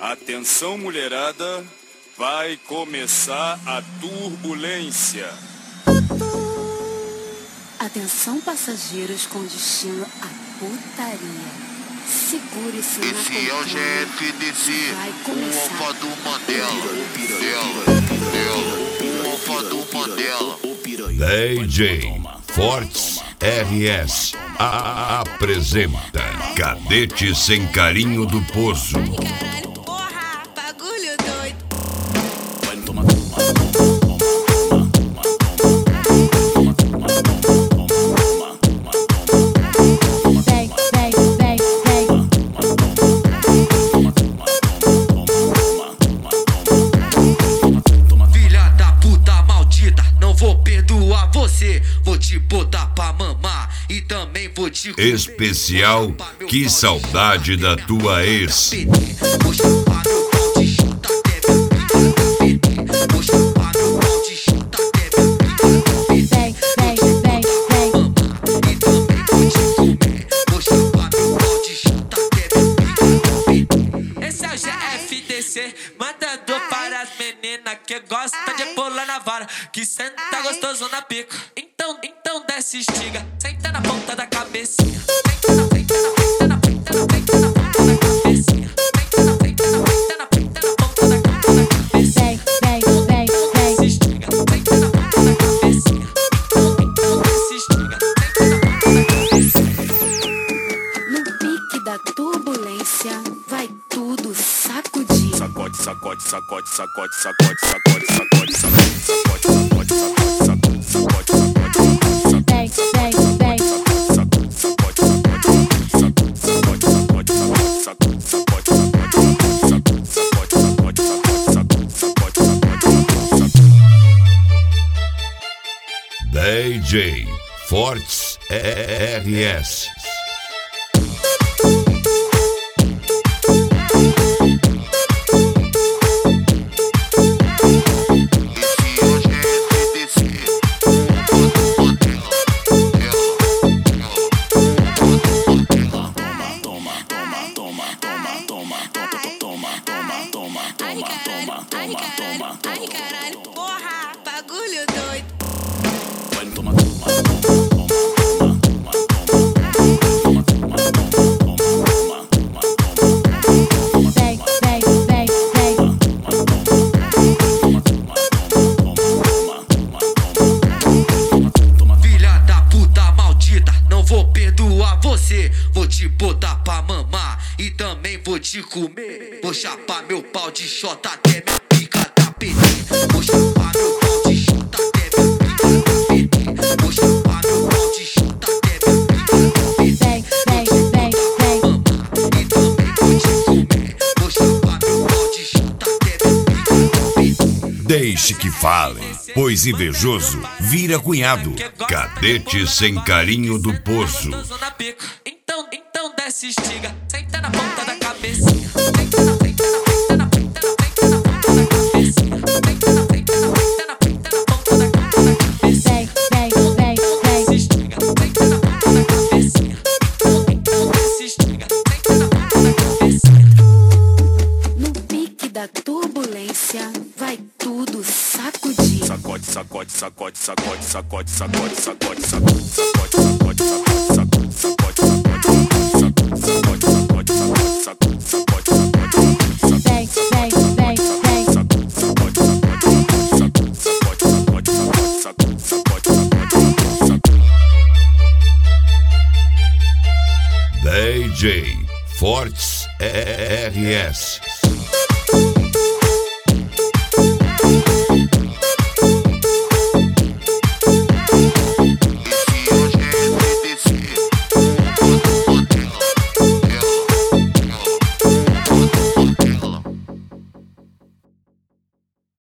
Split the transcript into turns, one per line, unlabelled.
Atenção, mulherada, vai começar a turbulência.
Atenção, passageiros com destino à putaria. Segure-se na poltrona.
Esse é o GFDC, o Alfa do Mandela. O Alfa do Mandela.
DJ Fortes RS apresenta Cadete Sem Carinho do Poço.
Caralho, porra, bagulho doido.
Filha da puta maldita, não vou perdoar você. Vou te botar pra mamar e também vou te comer.
Especial Que Saudade da Tua Ex.
Vou chupar meu pau de chuta até meu pica. Vou chupar meu pau de chuta até meu pica. E também vou te comer. Vou chupar meu pau de chuta até meu pica.
Esse é o GFDC, mandando para as meninas que gostam de pular na vara, que senta gostoso na pica. Então desce estiga, senta na ponta da cabecinha. Senta na ponta da cabecinha. Senta na ponta da cabecinha. Desce estiga, senta na ponta da cabecinha. Então desce estiga, senta na ponta da cabecinha.
No pique da turbulência, vai tudo sacudir.
Sacode, sacode, sacode, sacode, sacode, sacode, sacode, sacode, sacode, sacode, sacode, sacode,
DJ Fortes RS.
Ai, caralho, porra, bagulho doido.
Filha da puta maldita, não vou perdoar você. Vou te botar pra mamar e também vou te comer. Vou chapar meu pau de xota até minha pica da PT. Vou chapar meu pau de xota até minha pica da PT. Vou chapar meu pau de xota até minha pica da PT. E também vou te comer. Vou chapar meu pau de xota até minha pica da PT.
Deixe que falem, pois invejoso vira cunhado. Cadete Sem Carinho do Poço.
Gostoso na pica. Então desce estiga, senta na ponta da cabecinha. Senta na ponta da cabecinha. Senta na ponta da cabecinha. Desce estiga, senta na ponta da cabecinha. Então desce estiga, senta na ponta da cabecinha.
No pique da turbulência, vai tudo sacudir.
sacode, sacode, sacode, sacode, sacode, sacode, sacode, sacode, sacode, sacode, sacode, sacode, sacode.
DJ Fortes RS.